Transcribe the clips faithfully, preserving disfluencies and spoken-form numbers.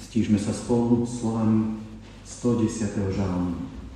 Stížme sa spolu slovami stodesiateho žalmu.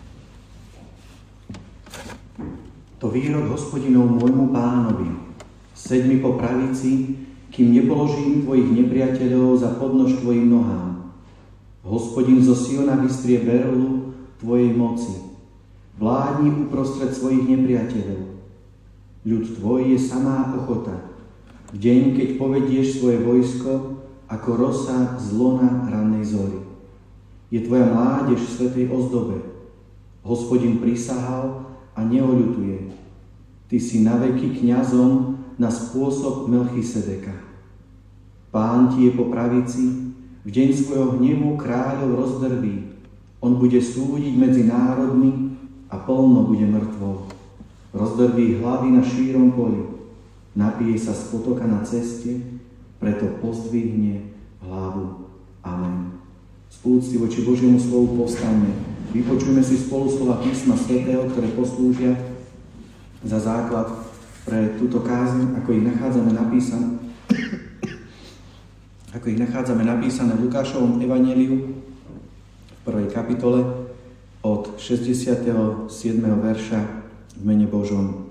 To výrok Hospodinov môjmu pánovi, seď mi po pravici, kým nepoložím tvojich nepriateľov za podnož tvojim nohám. Hospodin zo Siona vystrie berlu tvojej moci. Vládni uprostred svojich nepriateľov. Ľud tvoj je samá ochota. V deň, keď povedieš svoje vojsko, ako rosa z lona rannej zory. Je tvoja mládež v svätej ozdobe. Hospodin prisahal a neoľutuje. Ty si naveky kňazom na spôsob Melchisedeka. Pán ti je po pravici, v deň svojho hnevu kráľov rozdrví. On bude súdiť medzi národmi a plno bude mŕtvou. Rozdrví hlavy na šírom poli. Napije sa z potoka na ceste, preto pozdvihne hlavu. Amen. Z úcty voči Božiemu slovu povstaňme. Vypočujme si spolu slova písma svätého, ktoré poslúžia za základ pre túto kázeň, ako ich nachádzame napísané, ako ich nachádzame napísané v Lukášovom evanjeliu v prvej kapitole od šesťdesiateho siedmeho verša v mene Božom.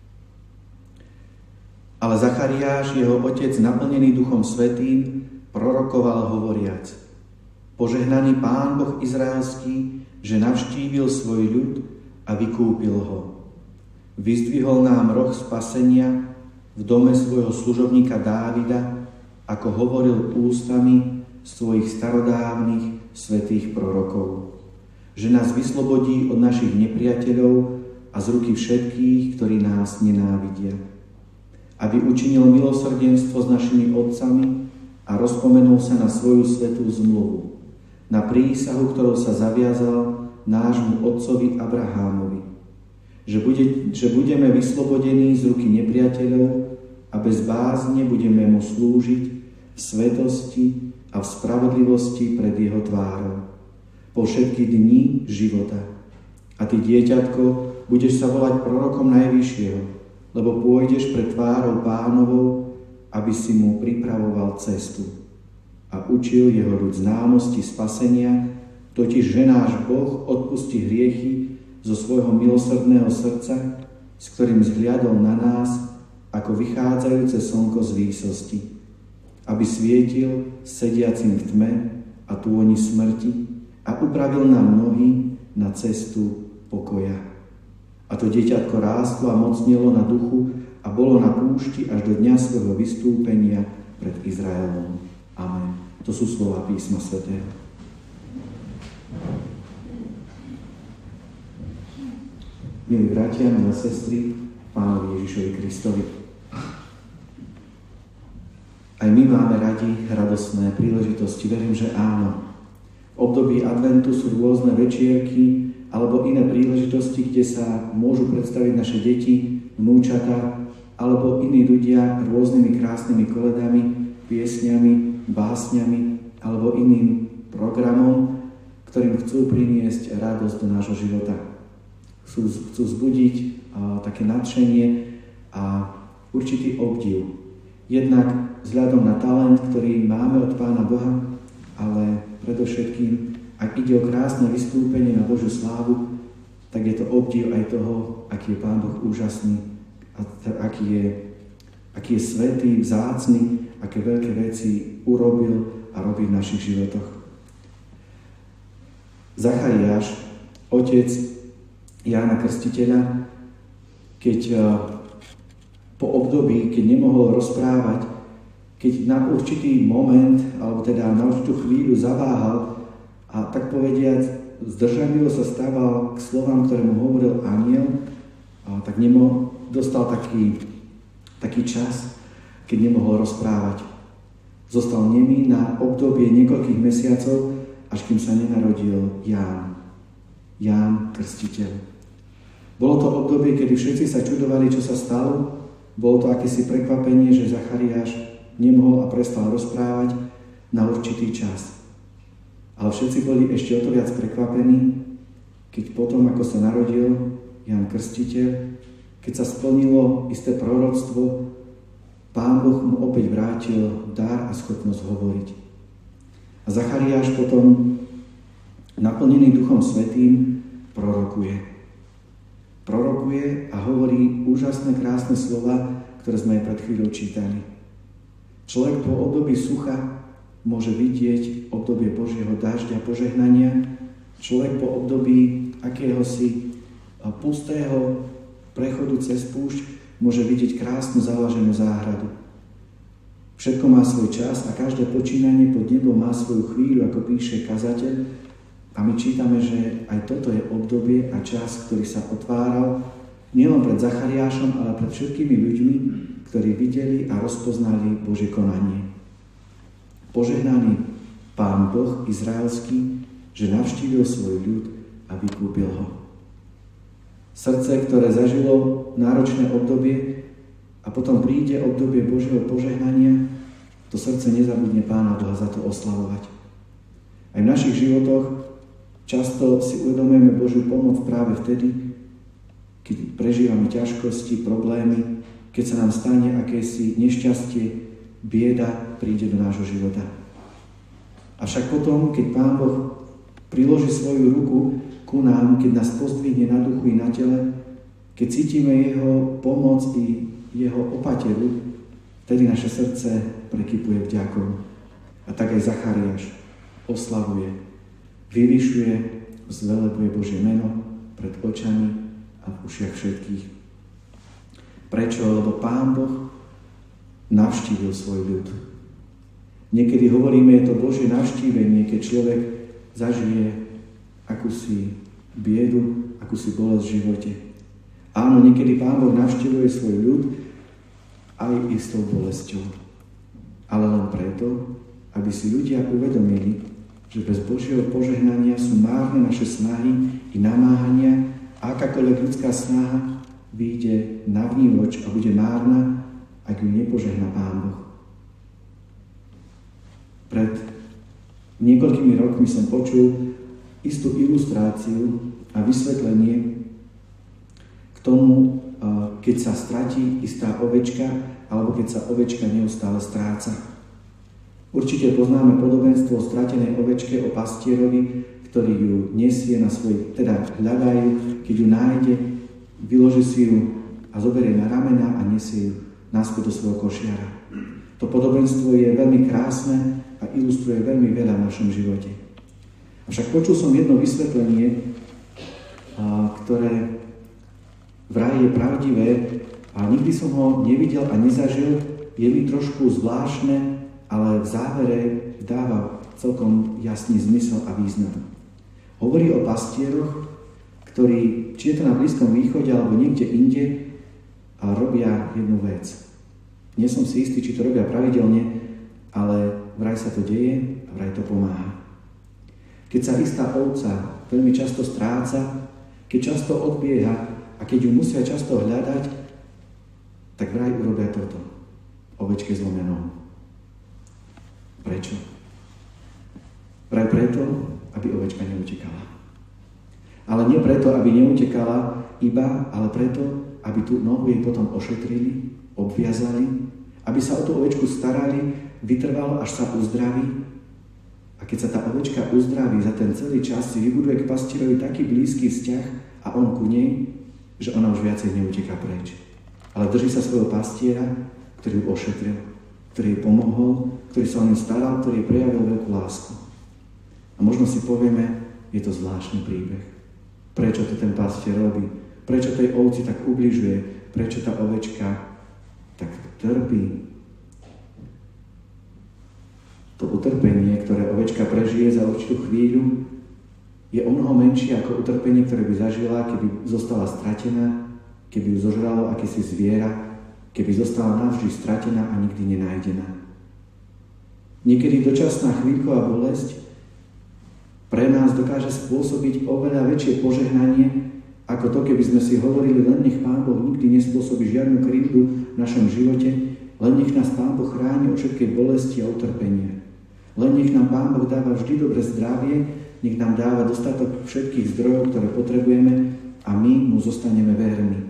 Ale Zachariáš, jeho otec, naplnený Duchom Svätým, prorokoval hovoriac: Požehnaný Pán Boh izraelský, že navštívil svoj ľud a vykúpil ho. Vyzdvihol nám roh spasenia v dome svojho služobníka Dávida, ako hovoril ústami svojich starodávnych svätých prorokov. Že nás vyslobodí od našich nepriateľov a z ruky všetkých, ktorí nás nenávidia. Aby učinil milosrdenstvo s našimi otcami a rozpomenul sa na svoju svätú zmluvu, na prísahu, ktorou sa zaviazal nášmu otcovi Abrahámovi, že, bude, že budeme vyslobodení z ruky nepriateľov a bez bázne budeme mu slúžiť v svetosti a v spravodlivosti pred jeho tvárou po všetky dni života. A ty, dieťatko, budeš sa volať prorokom Najvyššieho, lebo pôjdeš pred tvárou Pánovou, aby si mu pripravoval cestu a učil jeho ľud známosti spasenia, totiž že náš Boh odpustí hriechy zo svojho milosrdného srdca, s ktorým zhliadol na nás ako vychádzajúce slnko z výsosti, aby svietil sediacim v tme a tôni smrti a upravil nám nohy na cestu pokoja. A to dieťatko rástlo a mocnilo na duchu a bolo na púšti až do dňa svojho vystúpenia pred Izraelom. Amen. To sú slova písma svätého. Milí bratia, milé sestry, Pánovi Ježišovi Kristovi. Aj my máme radi radostné príležitosti. Verím, že áno. V období adventu sú rôzne večierky alebo iné príležitosti, kde sa môžu predstaviť naše deti, vnúčatá alebo iní ľudia rôznymi krásnymi koledami, piesňami, básňami alebo iným programom, ktorým chcú priniesť radosť do nášho života. Chcú, chcú zbudiť a, také nadšenie a určitý obdiv. Jednak vzhľadom na talent, ktorý máme od Pána Boha, ale predovšetkým, ak ide o krásne vystúpenie na Božiu slávu, tak je to obdiv aj toho, aký je Pán Boh úžasný, a aký je, aký je svätý, vzácny, aké veľké veci urobil a robí v našich životoch. Zachariáš, otec Jána Krstiteľa, keď po období, keď nemohol rozprávať, keď na určitý moment, alebo teda na určitú chvíľu zaváhal a tak povediac zdržanlivo sa stával k slovám, ktoré mu hovoril anjel, tak nemo, dostal taký, taký čas, keď nemohol rozprávať. Zostal nemý na obdobie niekoľkých mesiacov, až kým sa nenarodil Ján. Ján Krstiteľ. Bolo to obdobie, kedy všetci sa čudovali, čo sa stalo. Bolo to akési prekvapenie, že Zachariáš nemohol a prestal rozprávať na určitý čas. Ale všetci boli ešte o to viac prekvapení, keď potom, ako sa narodil Ján Krstiteľ, keď sa splnilo isté proroctvo, Pán Boh mu opäť vrátil dar a schopnosť hovoriť. A Zachariáš potom, naplnený Duchom Svätým, prorokuje. Prorokuje a hovorí úžasné, krásne slova, ktoré sme aj pred chvíľou čítali. Človek po období sucha môže vidieť obdobie Božieho dažďa, požehnania. Človek po období akéhosi pustého prechodu cez púšť môže vidieť krásnu zavlaženú záhradu. Všetko má svoj čas a každé počínanie pod nebom má svoju chvíľu, ako píše kazateľ. A my čítame, že aj toto je obdobie a čas, ktorý sa otváral nielen pred Zachariášom, ale pred všetkými ľuďmi, ktorí videli a rozpoznali Božie konanie. Požehnaný Pán Boh izraelský, že navštívil svoj ľud a vykúpil ho. Srdce, ktoré zažilo náročné obdobie a potom príde obdobie Božieho požehnania, to srdce nezabudne Pána Boha za to oslavovať. Aj v našich životoch často si uvedomujeme Božiu pomoc práve vtedy, keď prežívame ťažkosti, problémy, keď sa nám stane akési nešťastie, bieda príde do nášho života. Avšak potom, keď Pán Boh priloží svoju ruku ku nám, keď nás pozdvihne na duchu i na tele, keď cítime Jeho pomoc i Jeho opateru, vtedy naše srdce prekypuje vďakou. A tak aj Zachariáš oslavuje, vyvyšuje, zvelebuje Božie meno pred očami a v ušiach všetkých. Prečo? Lebo Pán Boh navštívil svoj ľud. Niekedy hovoríme, je to Božie navštívenie, keď človek zažije akúsi biedu, akúsi bolesť v živote. Áno, niekedy Pán Boh navštívuje svoj ľud aj istou bolesťou. Ale len preto, aby si ľudia uvedomili, že bez Božieho požehnania sú márne naše snahy i namáhania a akákoľvek ľudská snaha vyjde na vnívoč a bude márna, ak ju nepožehná Pán Boh. Pred niekoľkými rokmi som počul istú ilustráciu a vysvetlenie k tomu, keď sa stratí istá ovečka alebo keď sa ovečka neustále stráca. Určite poznáme podobenstvo o stratenej ovečke, o pastierovi, ktorý ju nesie na svoj, teda hľadajú, keď ju nájde, vyloží si ju a zoberie na ramena a nesie ju naspäť do svojho košiara. To podobenstvo je veľmi krásne a ilustruje veľmi veľa v našom živote. Avšak počul som jedno vysvetlenie, ktoré vraj je pravdivé, ale nikdy som ho nevidel a nezažil. Je mi trošku zvláštne, ale v závere dáva celkom jasný zmysel a význam. Hovorí o pastieroch, ktorí, či je to na Blízkom východe alebo niekde inde, robia jednu vec. Nie som si istý, či to robia pravidelne, ale vraj sa to deje a vraj to pomáha. Keď sa istá ovca veľmi často stráca, keď často odbieha a keď ju musia často hľadať, tak vraj urobia toto. Ovečke zlomenou. Prečo? Vraj preto, aby ovečka neutekala. Ale nie preto, aby neutekala iba, ale preto, aby tú nohu jej potom ošetrili, obviazali, aby sa o tú ovečku starali, vytrvalo, až sa uzdraví. A keď sa tá ovečka uzdraví, za ten celý čas si vybuduje k pastierovi taký blízky vzťah a on ku nej, že ona už viacej neuteká preč. Ale drží sa svojho pastiera, ktorý ju ošetril, ktorý jej pomohol, ktorý sa o ňu staral, ktorý jej prejavil veľkú lásku. A možno si povieme, je to zvláštny príbeh. Prečo to ten pastier robí? Prečo tej ovci tak ubližuje? Prečo tá ovečka tak trpí? To utrpenie, ktoré ovečka prežije za určitú chvíľu, je omnoho menšie ako utrpenie, ktoré by zažila, keby zostala stratená, keby ju zožralo akési zviera, keby zostala navždy stratená a nikdy nenájdená. Niekedy dočasná chvíľková bolesť pre nás dokáže spôsobiť oveľa väčšie požehnanie, ako to, keby sme si hovorili, len nech Pán Boh nikdy nespôsobí žiadnu krivdu v našom živote, len nech nás Pán Boh chráni od všetkej bolesti a utrpenia. Len nech nám Pán Boh dáva vždy dobré zdravie, nech nám dáva dostatok všetkých zdrojov, ktoré potrebujeme a my mu zostaneme verní.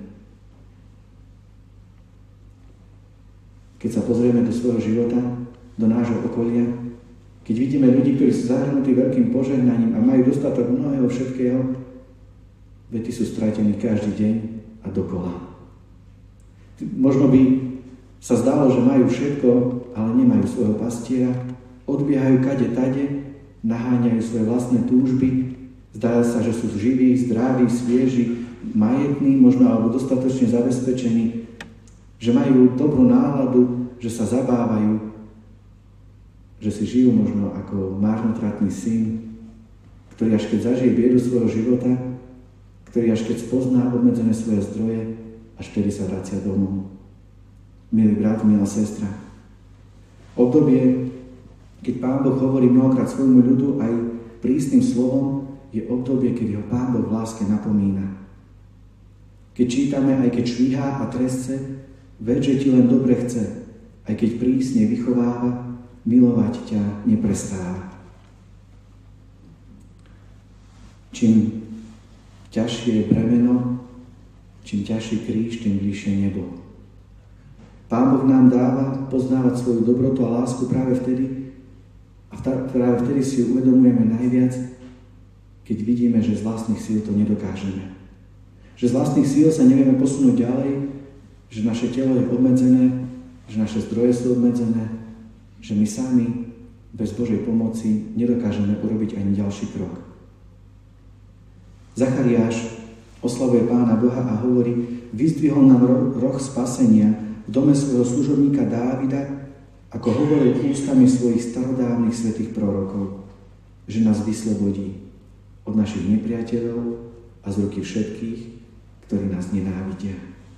Keď sa pozrieme do svojho života, do nášho okolia, Keď vidíme ľudí, ktorí sú zahrnutí veľkým požehnaním a majú dostatok mnohého všetkého, veď tí sú stratení každý deň a dokola. Možno by sa zdalo, že majú všetko, ale nemajú svojho pastiera, odbiehajú kade tade, naháňajú svoje vlastné túžby, zdá sa, že sú živí, zdraví, svieži, majetní, možno alebo dostatočne zabezpečení, že majú dobrú náladu, že sa zabávajú, že si žijú možno ako márnotratný syn, ktorý až keď zažije biedu svojho života, ktorý až keď spozná obmedzené svoje zdroje, až vtedy sa vracia domov. Milý brat, milá sestra, obdobie, keď Pán Boh hovorí mnohokrát svojmu ľudu aj prísnym slovom, je obdobie, keď ho Pán Boh v láske napomína. Keď čítame, aj keď švíhá a trestce, veď, že ti len dobre chce, aj keď prísne vychováva, milovať ťa neprestáva. Čím ťažšie je bremeno, čím ťažší kríž, tým bližšie nebo. Pán Boh nám dáva poznávať svoju dobrotu a lásku práve vtedy, a práve vtedy si ju uvedomujeme najviac, keď vidíme, že z vlastných síl to nedokážeme. Že z vlastných síl sa nevieme posunúť ďalej, že naše telo je obmedzené, že naše zdroje sú obmedzené, že my sami bez Božej pomoci nedokážeme urobiť ani ďalší krok. Zachariáš oslavuje Pána Boha a hovorí, vyzdvihol nám roh spasenia v dome svojho služobníka Dávida, ako hovoril ústami svojich starodávnych svätých prorokov, že nás vyslobodí od našich nepriateľov a z ruky všetkých, ktorí nás nenávidia.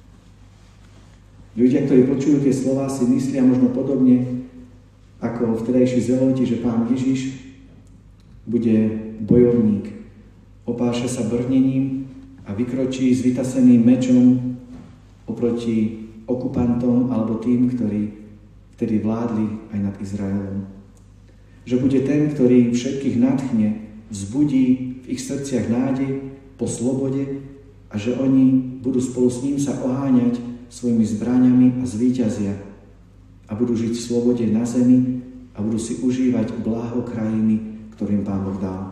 Ľudia, ktorí počujú tie slová, si myslia možno podobne ako vtedajší zeloti, že Pán Ježiš bude bojovník, opáše sa brnením a vykročí s vytaseným mečom oproti okupantom alebo tým, ktorí vtedy vládli aj nad Izraelom. Že bude ten, ktorý všetkých nadchne, vzbudí v ich srdciach nádej po slobode a že oni budú spolu s ním sa oháňať svojimi zbraňami a zvíťazia a budú žiť v slobode na zemi a budú si užívať bláho krajiny, ktorým Pán Boh dal.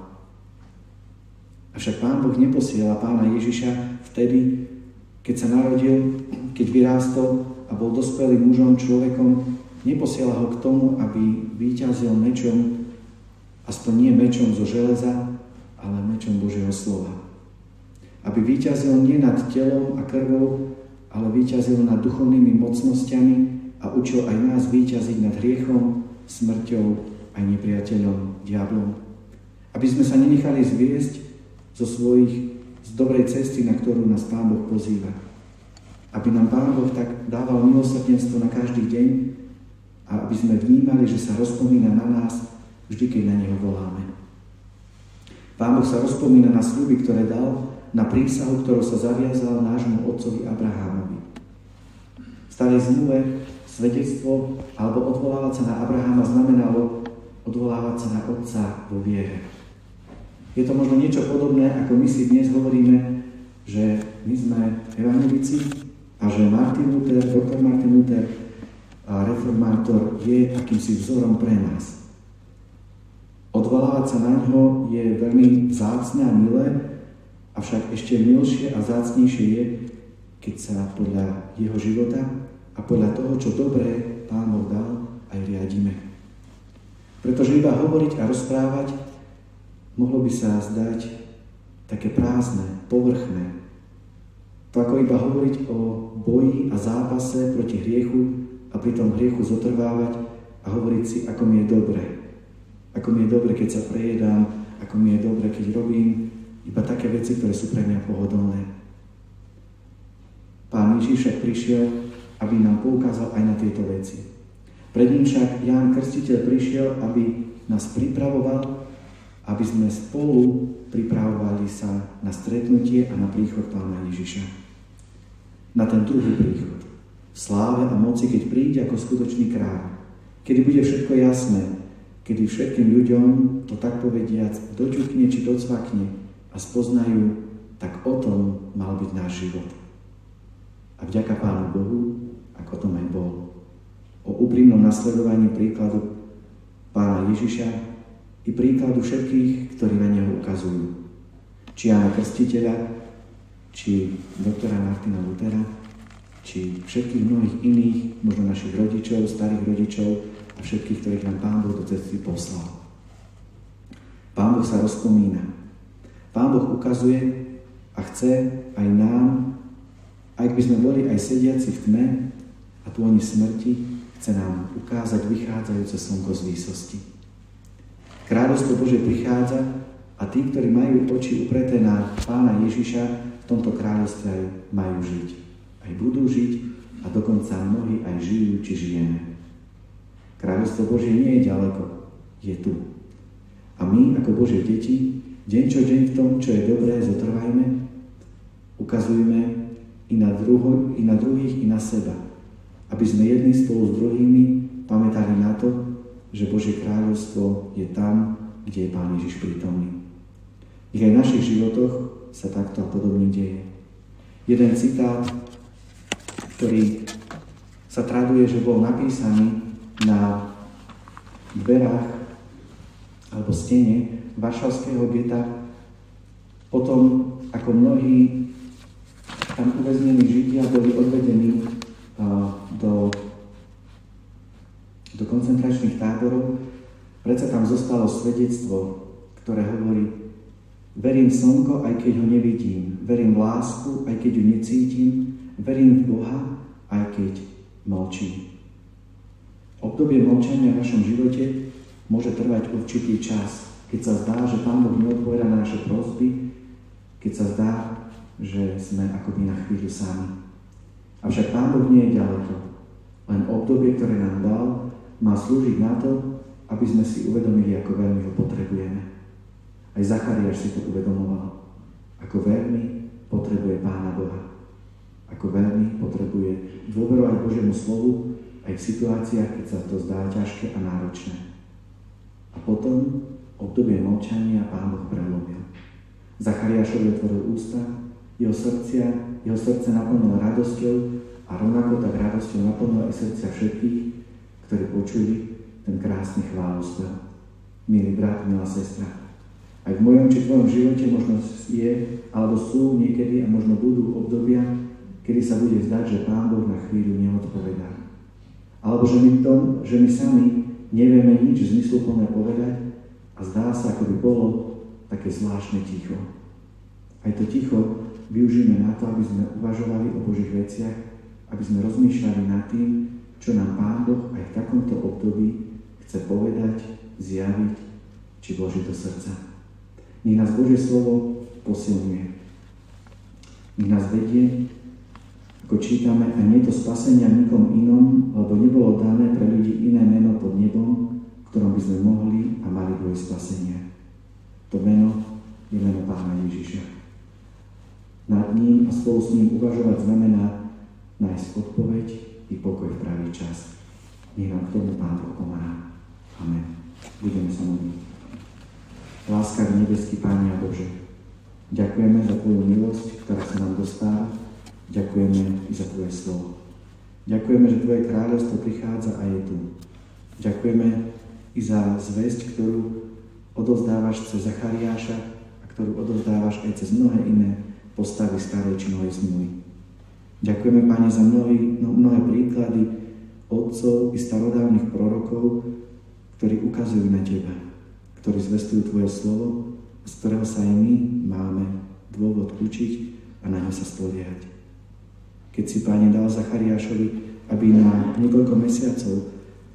Avšak Pán Boh neposiela Pána Ježiša vtedy, keď sa narodil, keď vyrástol a bol dospelým mužom, človekom, neposiela ho k tomu, aby víťazil mečom, aspoň nie mečom zo železa, ale mečom Božieho slova. Aby víťazil nie nad telom a krvou, ale víťazil nad duchovnými mocnosťami a učil aj nás víťaziť nad hriechom, smrťou aj nepriateľom, diablom. Aby sme sa nenechali zviesť zo svojich, z dobrej cesty, na ktorú nás Pán Boh pozýva. Aby nám Pán Boh tak dával milosrdenstvo na každý deň a aby sme vnímali, že sa rozpomína na nás vždy, keď na Neho voláme. Pán Boh sa rozpomína na sľuby, ktoré dal, na prísahu, ktorou sa zaviazal nášmu otcovi Abrahámovi. V starej zmluve svedectvo alebo odvolávať sa na Abraháma znamenalo odvolávať sa na otca vo viere. Je to možno niečo podobné, ako my si dnes hovoríme, že my sme evanjelici a že Martin Luther, doktor Martin Luther, a reformátor je akýmsi vzorom pre nás. Odvolávať sa na ňo je veľmi vzácne a milé, avšak ešte milšie a vzácnejšie je, keď sa podľa jeho života a podľa toho, čo dobré Pán Boh dal, aj riadíme. Pretože iba hovoriť a rozprávať mohlo by sa zdať také prázdne, povrchné. To ako iba hovoriť o boji a zápase proti hriechu a pri tom hriechu zotrvávať a hovoriť si, ako mi je dobre. Ako mi je dobre, keď sa prejedám, ako mi je dobre, keď robím iba také veci, ktoré sú pre mňa pohodlné. Pán Ježiš však prišiel, aby nám poukázal aj na tieto veci. Pred ním však Ján Krstiteľ prišiel, aby nás pripravoval, aby sme spolu pripravovali sa na stretnutie a na príchod Pána Ježiša. Na ten druhý príchod. V sláve a moci, keď príde ako skutočný kráľ. Kedy bude všetko jasné, kedy všetkým ľuďom to tak povediac doťukne či docvakne a spoznajú, tak o tom mal byť náš život. A vďaka Pánu Bohu, ako tom aj bol. O úprimnom nasledovaní príkladu Pána Ježiša i príkladu všetkých, ktorí na neho ukazujú. Či Jána Krstiteľa, či doktora Martina Luthera, či všetkých mnohých iných, možno našich rodičov, starých rodičov a všetkých, ktorých nám Pán Boh do cesty poslal. Pán Boh sa rozpomína. Pán Boh ukazuje a chce aj nám, aj by sme boli aj sediaci v tme a tôni smrti, chce nám ukázať vychádzajúce slnko z výsosti. Kráľovstvo Božie prichádza a tí, ktorí majú oči upreté na Pána Ježiša, v tomto kráľovstve aj majú žiť. Aj budú žiť a dokonca mnohí aj žijú, či žijeme. Kráľovstvo Božie nie je ďaleko, je tu. A my, ako Božie deti, deň čo deň v tom, čo je dobré, zotrvajme, ukazujme i na, druho, i na druhých, i na seba, aby sme jedni spolu s druhými pamätali na to, že Božie kráľovstvo je tam, kde je Pán Ježiš prítomný. Nech aj v našich životoch sa takto a podobne deje. Jeden citát, ktorý sa traduje, že bol napísaný na dverách alebo stene varšavského geta potom, ako mnohí tam uväznení Židia boli odvedení uh, do, do koncentračných táborov, predsa tam zostalo svedectvo, ktoré hovorí: verím v slnko, aj keď ho nevidím, verím v lásku, aj keď ju necítim, verím v Boha, aj keď mlčím. Obdobie mlčania v našom živote môže trvať určitý čas, keď sa zdá, že Pán Boh neodpovedá na naše prosby, keď sa zdá, že sme akoby na chvíľu sami. Avšak Pán Boh nie je ďaleko. Len obdobie, ktoré nám dal, má slúžiť na to, aby sme si uvedomili, ako veľmi ho potrebujeme. Aj Zachariáš si to uvedomoval. Ako veľmi potrebuje Pána Boha. Ako veľmi potrebuje dôverovať Božiemu slovu aj v situáciách, keď sa to zdá ťažké a náročné. A potom obdobie mlčania Pán Boh prelomil. Zachariášovi otvoril ústa, jeho srdcia, jeho srdce naplnilo radosťou a rovnako tak radosťou naplnilo aj srdcia všetkých, ktorí počuli ten krásny chválospev. Milý brat, milá sestra, aj v mojom či tvojom živote možno je, alebo sú niekedy a možno budú obdobia, kedy sa bude zdať, že Pán Boh na chvíľu neodpovedá. Alebo že my, tom, že my sami nevieme nič zmysluplné povedať a zdá sa, ako by bolo také zvláštne ticho. Aj to ticho využijeme na to, aby sme uvažovali o Božích veciach, aby sme rozmýšľali nad tým, čo nám Pán Boh aj v takomto období chce povedať, zjaviť či vložiť do srdca. Nech nás Božie slovo posilňuje. Nech nás vedie, ako čítame, a nie to spasenia nikom inom, lebo nebolo dané pre ľudí iné meno pod nebom, v ktorom by sme mohli a mali dôjsť spasenia. To meno je meno Pána Ježiša. Nad ním a spolu s ním uvažovať znamená nájsť odpoveď i pokoj v pravý čas. Nech nám k tomu Pán Boh pomáha. Amen. Budeme sa modliť. Láskavý nebeský Páne a Bože, ďakujeme za Tvoju milosť, ktorá sa nám dostáva. Ďakujeme i za Tvoje slovo. Ďakujeme, že Tvoje kráľovstvo prichádza a je tu. Ďakujeme i za zvesť, ktorú odovzdávaš cez Zachariáša a ktorú odovzdávaš aj cez mnohé iné postavy starej či novej zmluvy. Ďakujeme, Pane, za mnohé, no, mnohé príklady otcov i starodávnych prorokov, ktorí ukazujú na Teba, ktorí zvestujú Tvoje slovo, z ktorého sa aj my máme dôvod učiť a na ňo sa spoliehať. Keď si, Pane, dal Zachariášovi, aby na niekoľko mesiacov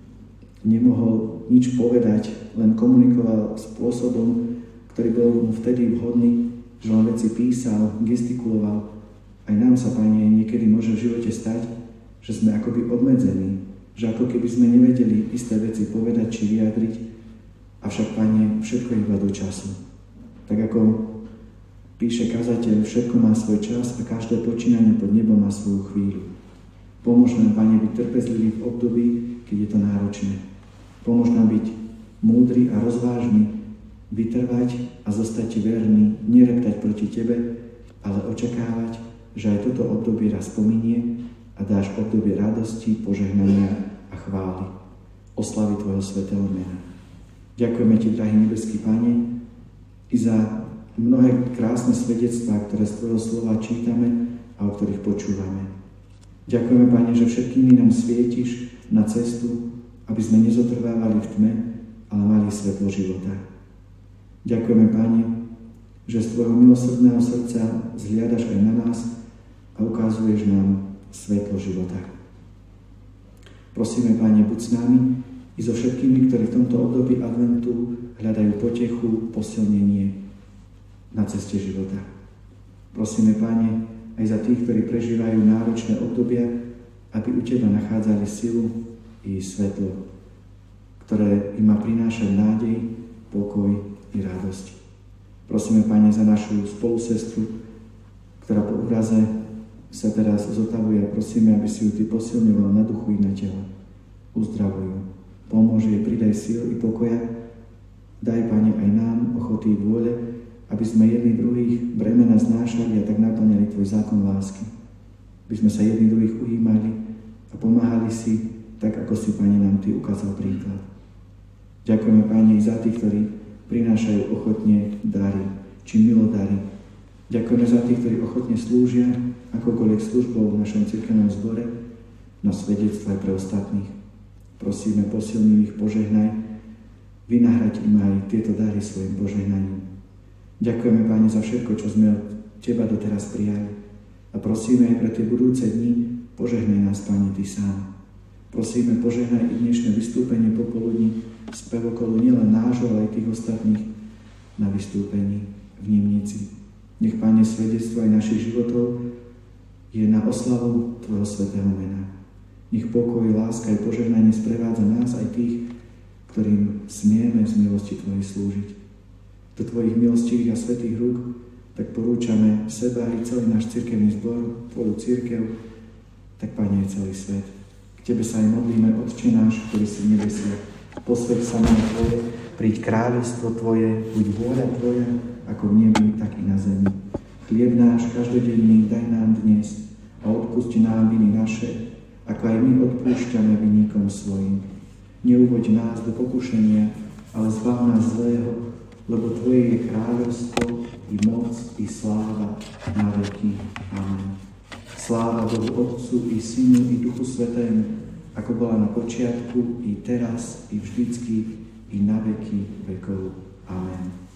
nemohol nič povedať, len komunikoval spôsobom, ktorý bol mu vtedy vhodný, že len veci písal, gestikuloval. Aj nám sa, Pane, niekedy môže v živote stať, že sme akoby obmedzení, že ako keby sme nevedeli isté veci povedať či vyjadriť, avšak, Pane, všetko iba do času. Tak ako píše kazateľ, všetko má svoj čas a každé počínanie pod nebom má svoju chvíľu. Pomôž nám, Pane, byť trpezlivý v období, keď je to náročné. Pomôž nám byť múdry a rozvážny, vytrvať a zostať Ti verný, nereptať proti Tebe, ale očakávať, že aj toto obdobie raz pominie a dáš obdobie radosti, požehnania a chvály, oslavy Tvojho svätého mena. Ďakujeme Ti, drahý nebeský Pane, i za mnohé krásne svedectvá, ktoré z Tvojho slova čítame a o ktorých počúvame. Ďakujeme, Pane, že všetkými nám svietiš na cestu, aby sme nezotrvávali v tme, ale mali svetlo života. Ďakujeme, Pane, že z Tvojho milosrdného srdca zhliadaš aj na nás a ukazuješ nám svetlo života. Prosíme, Pane, buď s nami i so všetkými, ktorí v tomto období adventu hľadajú potechu, posilnenie na ceste života. Prosíme, Pane, aj za tých, ktorí prežívajú náročné obdobia, aby u Teba nachádzali silu i svetlo, ktoré im má prinášať nádej, pokoj i radosť. Prosíme, Pane, za našu spolusestru, ktorá po úraze sa teraz zotavuje a prosíme, aby si ju Ty posilňoval na duchu i na telo. Uzdravuj. Pomôž jej, pridaj síl i pokoja. Daj, Pane, aj nám ochoty i vôle, aby sme jedni druhých bremena znášali a tak naplňali Tvoj zákon lásky. Aby sme sa jedni druhých ujímali a pomáhali si, tak ako si, Pane, nám Ty ukázal príklad. Ďakujeme, Pane, i za tých, ktorí prinášajú ochotne dary, či milodary. Ďakujeme za tých, ktorí ochotne slúžia akokoľvek službou v našom cirkevnom zbore na svedectvo aj pre ostatných. Prosíme, posilni ich, požehnaj, vynahrať im aj tieto dary svojim požehnaním. Ďakujeme, Pane, za všetko, čo sme od Teba doteraz prijali. A prosíme aj pre tie budúce dni, požehnaj nás, Pane, Ty sám. Prosíme, požehnaj i dnešné vystúpenie popoludní, spev okolo nielen nášho, ale aj tých ostatných na vystúpení v Nimnici. Nech, Pane, svedectvo aj našich životov je na oslavu Tvojho svätého mena. Nech pokoj, láska aj požehnanie sprevádza nás aj tých, ktorým smieme z milosti Tvojej slúžiť. Do Tvojich milostivých a svätých rúk tak porúčame seba i celý náš cirkevný zbor, Tvoju cirkev, tak, Pane, aj celý svet. K Tebe sa aj modlíme, Otče náš, ktorý si v nebesiach. Posväť sa meno Tvoje, príď kráľovstvo Tvoje, buď vôľa Tvoja, ako v nebi, tak i na zemi. Chlieb náš každodenný daj nám dnes a odpusť nám viny naše, ako aj my odpúšťame vinníkom svojim. Neuvoď nás do pokušenia, ale zbav nás zlého, lebo Tvoje je kráľovstvo, i moc, i sláva na veky. Amen. Sláva Bohu Otcu, i Synu, i Duchu Svätému, ako bola na počiatku, i teraz, i vždycky, i na veky vekov. Amen.